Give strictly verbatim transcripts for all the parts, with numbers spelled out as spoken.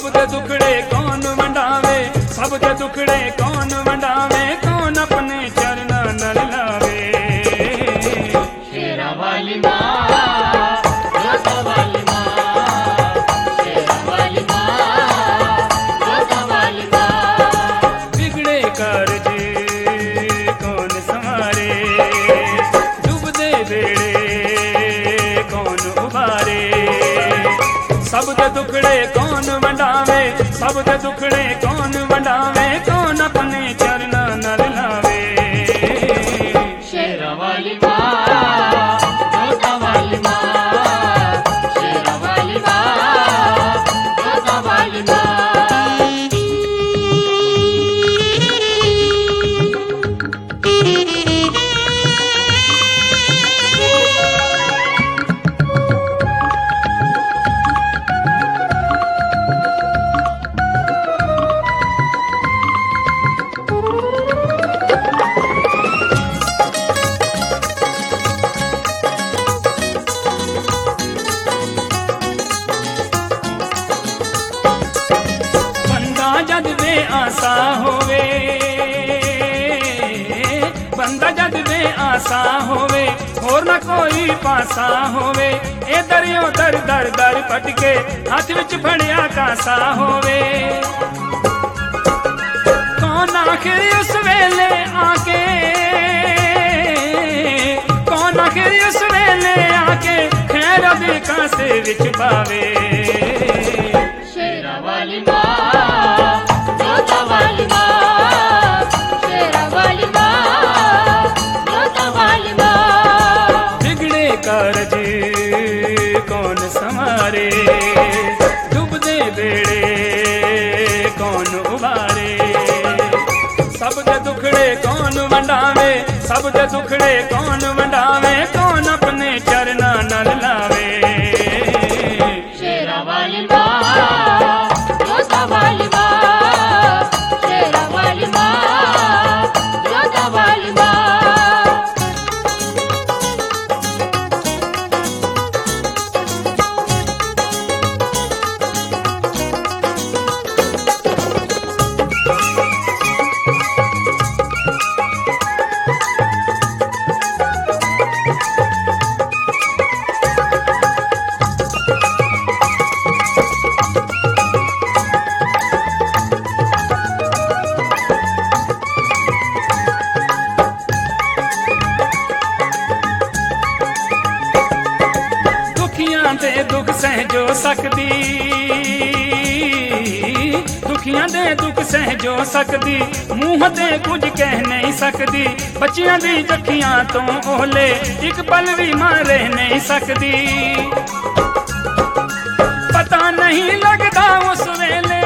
दे दुखड़े कौन वंडावे, सब दे दुखड़े कौन वंडावे, कौन अपने चरना नल लावे। शेरा वाली माँ, जोता वाली माँ, शेरा वाली माँ, जोता वाली माँ। बिगड़े कारज कौन संवारे, डूबदे बेड़े कौन उबारे। सब दे दुखड़े कौन वंडावे, सब दे दुखड़े कौन वंडावे, कौन अपने चरना नल लावे। शेरा वाली माँ, जोता वाली माँ, शेरा वाली माँ, जोता वाली माँ। जद वे आसा होवे, बंदा जद वे आसा होवे, होर न कोई पासा होवे। ए दरियो दर दर दर पटके, हाथ विच फड़िया कासा होवे। कौन आखिर उस वेले आके, कौन आखिर उस वेले आके, खैर दी कासे विच पावे। शेरा वाली माँ, जोता वाली माँ, शेरा वाली माँ, जोता वाली माँ। बिगड़े कारज कौन संवारे, डूबदे बेड़े कौन उबारे। सब दे दुखड़े कौन वंडावे, सब दे दुखड़े कौन वंडावे, कौन अपने चरना नल लावे। शेरा वाली माँ, जोता वाली माँ, शेरा वाली माँ, जोता वाली माँ। दुखियां दे दुख सहजो सकदी, दुखियां दे दुख सहजो सकदी, मूंह ते कुछ कह नहीं सकदी। बच्चियां दी जखियां तो ओले, एक पल भी मां रह नहीं सकदी। पता नहीं लगदा उस वेले,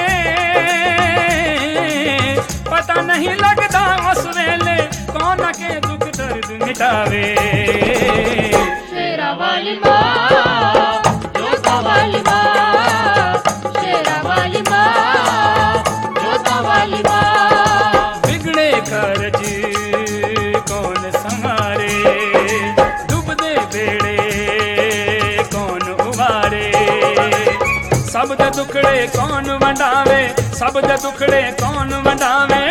पता नहीं लगदा उस वेले, कौन के दुख दर्द मिटावे। शेरा वाली माँ, जोता वाली माँ, शेरा वाली माँ, जोता वाली माँ। बिगड़े कारज कौन संवारे, डूबदे बेड़े कौन उबारे। सब दे दुखड़े कौन वंडावे, सब दे दुखड़े कौन वंडावे,